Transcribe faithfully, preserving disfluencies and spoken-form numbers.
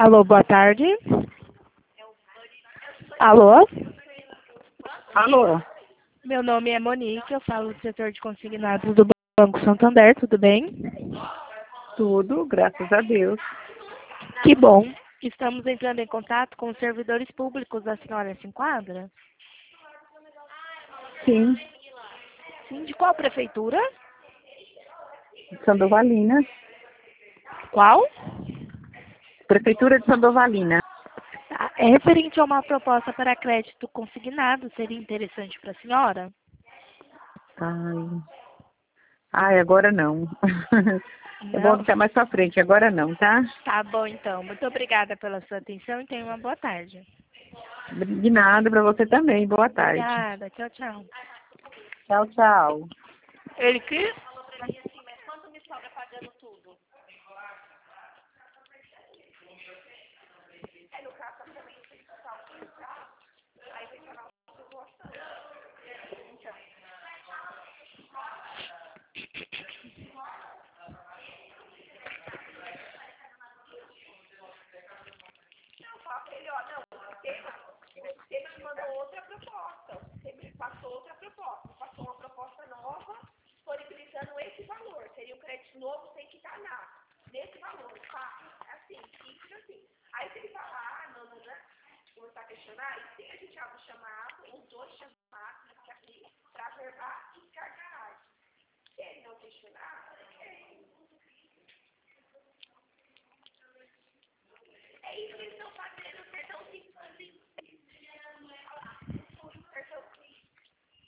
Alô, boa tarde. Alô? Alô? Meu nome é Monique, eu falo do setor de consignados do Banco Santander, tudo bem? Tudo, graças a Deus. Que bom. Estamos entrando em contato com os servidores públicos. A senhora se enquadra? Sim, Sim, de qual prefeitura? Sandovalina. Qual? Prefeitura de Sandovalina. Ah, é referente a uma proposta para crédito consignado. Seria interessante para a senhora? Ai. Ai, agora não. É bom Não? ficar mais pra frente, agora não, tá? Tá bom, então. Muito obrigada pela sua atenção e tenha uma boa tarde. De nada pra você também. Boa tarde. Obrigada. Tchau, tchau. Tchau, tchau. Ele quis?